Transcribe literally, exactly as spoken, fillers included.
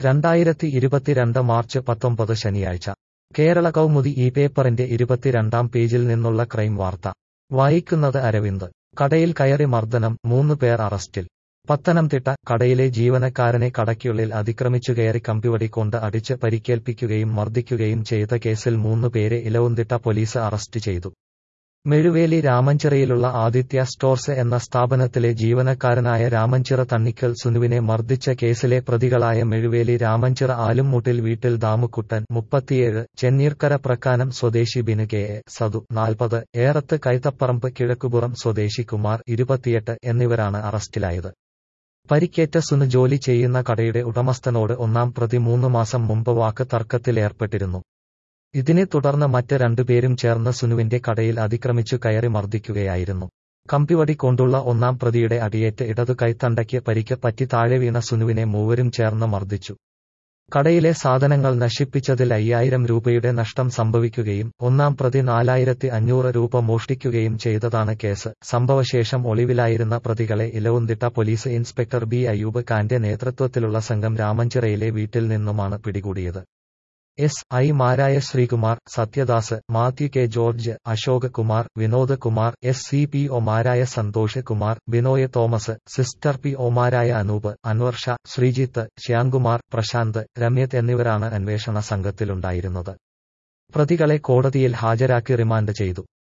രണ്ടായിരത്തി ഇരുപത്തിരണ്ട് മാർച്ച് പത്തൊമ്പത് ശനിയാഴ്ച കേരള കൗമുദി ഈ പേപ്പറിന്റെ ഇരുപത്തിരണ്ടാം പേജിൽ നിന്നുള്ള ക്രൈം വാർത്ത വായിക്കുന്നത് അരവിന്ദ്. കടയിൽ കയറി മർദ്ദനം, മൂന്ന് പേർ അറസ്റ്റിൽ. പത്തനംതിട്ട കടയിലെ ജീവനക്കാരനെ കടയ്ക്കുള്ളിൽ അതിക്രമിച്ചുകയറി കമ്പിവടി കൊണ്ട് അടിച്ച് പരിക്കേൽപ്പിക്കുകയും മർദ്ദിക്കുകയും ചെയ്ത കേസിൽ മൂന്ന് പേരെ ഇലവുംതിട്ട പോലീസ് അറസ്റ്റ് ചെയ്തു. മെഴുവേലി രാമഞ്ചിറയിലുള്ള ആദിത്യ സ്റ്റോർസ് എന്ന സ്ഥാപനത്തിലെ ജീവനക്കാരനായ രാമഞ്ചിറ തണ്ണിക്കൽ സുനുവിനെ മർദ്ദിച്ച കേസിലെ പ്രതികളായ മെഴുവേലി രാമഞ്ചിറ ആലുംമൂട്ടിൽ വീട്ടിൽ ദാമുക്കുട്ടൻ മുപ്പത്തിയേഴ്, ചെന്നീർക്കര പ്രക്കാനം സ്വദേശി ബിനു കെ എ സതു നാൽപ്പത്, ഏറത്ത് കൈതപ്പറമ്പ് കിഴക്കുപുറം സ്വദേശി കുമാർ ഇരുപത്തിയെട്ട് എന്നിവരാണ് അറസ്റ്റിലായത്. പരിക്കേറ്റ സുനു ജോലി ചെയ്യുന്ന കടയുടെ ഉടമസ്ഥനോട് ഒന്നാം പ്രതി മൂന്ന് മാസം മുമ്പ് വാക്ക് തർക്കത്തിലേർപ്പെട്ടിരുന്നു. ഇതിനെ തുടർന്ന് മറ്റ് രണ്ടുപേരും ചേർന്ന് സുനുവിന്റെ കടയിൽ അതിക്രമിച്ചു കയറി മർദ്ദിക്കുകയായിരുന്നു. കമ്പിവടി കൊണ്ടുള്ള ഒന്നാം പ്രതിയുടെ അടിയേറ്റ് ഇടതു കൈത്തണ്ടയ്ക്ക് പരിക്ക് പറ്റി താഴെ വീണ സുനുവിനെ മൂവരും ചേർന്ന് മർദ്ദിച്ചു. കടയിലെ സാധനങ്ങൾ നശിപ്പിച്ചതിൽ അയ്യായിരം രൂപയുടെ നഷ്ടം സംഭവിക്കുകയും ഒന്നാം പ്രതി നാലായിരത്തി അഞ്ഞൂറ് രൂപ മോഷ്ടിക്കുകയും ചെയ്തതാണ് കേസ്. സംഭവശേഷം ഒളിവിലായിരുന്ന പ്രതികളെ Elavumthitta police inspector B Ayub ഖാന്റെ നേതൃത്വത്തിലുള്ള സംഘം രാമഞ്ചിറയിലെ വീട്ടിൽ നിന്നുമാണ് പിടികൂടിയത്. എസ് ഐമാരായ Sreekumar, Sathyadas, Mathew K George, Ashok Kumar, Vinod Kumar, S C P ഒമാരായ സന്തോഷ് കുമാർ, ബിനോയ് തോമസ്, സിസ്റ്റർ പി ഒമാരായ അനൂപ്, അൻവർ ഷാ, ശ്രീജിത്ത്, ശ്യാംകുമാർ, പ്രശാന്ത്, രമ്യത് എന്നിവരാണ് അന്വേഷണ സംഘത്തിലുണ്ടായിരുന്നത്. പ്രതികളെ കോടതിയിൽ ഹാജരാക്കി റിമാൻഡ് ചെയ്തു.